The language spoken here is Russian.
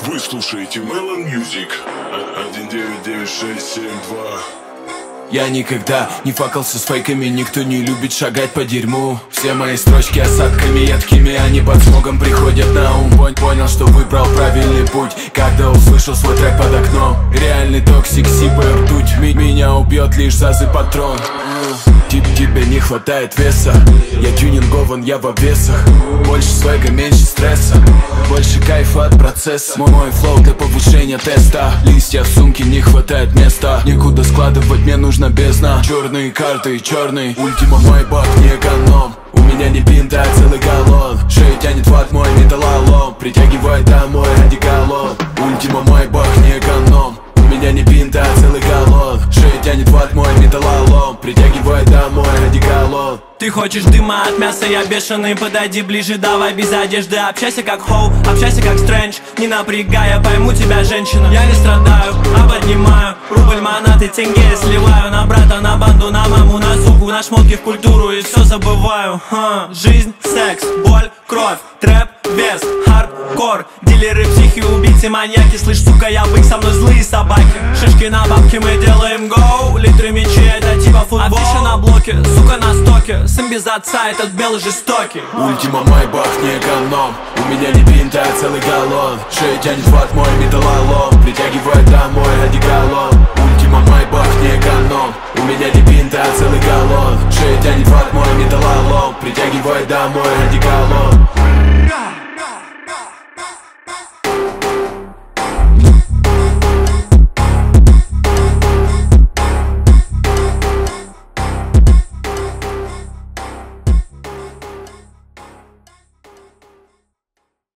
Вы слушаете Melon Music 1999672. Я никогда не факался с фейками, никто не любит шагать по дерьму. Все мои строчки осадками едкими, они под смогом приходят на ум. Понял, что выбрал правильный путь, когда услышал свой трек под окном. Реальный токсик, сипая ртуть, меня убьет лишь зазы патрон. Тебе не хватает веса, я тюнингован, я в обвесах. Больше свега, меньше стресса, больше кайфа от процесса. Мой флоу для повышения теста. Листья в сумке, не хватает места. Некуда складывать, мне нужна бездна. Черные карты, черный ультима, мой бак не эконом. У меня не пинта, а целый галлон. Шею тянет ват мой металлолом, притягивает домой одеколон. Ультима, мой бак не эконом. У меня не пинта, а целый галлон. Шею тянет ват мой металлолом, притягивает домой одеколон. Ты хочешь дыма от мяса, я бешеный, подойди ближе, давай без одежды. Общайся как Хоу, общайся как Стрэндж. Не напрягай, я пойму тебя, женщина. Я не страдаю, а поднимаю рубль, монаты, тенге сливаю. На брата, на банду, на маму, на суку, на шмотки, в культуру и все забываю. Жизнь, секс, боль, кровь, трэп, вес, хардкор. Дилеры, психи, убийцы, маньяки. Слышь, сука, я бык, со мной злые собаки. Шишки на бабки, мы делаем гоу. Литры мечей, это типа футбол. Афиша на блоке, сука на стоке. Сын без отца, этот белый жестокий. Ультима, мой бах не эконом. У меня не пинта, а целый галлон. Шею тянет ват мой металлолом, притягивает домой одеколон. Ультима, мой бах не эконом. У меня не пинта, а целый галлон. Шею тянет ват мой металлолом, притягивает домой одеколон.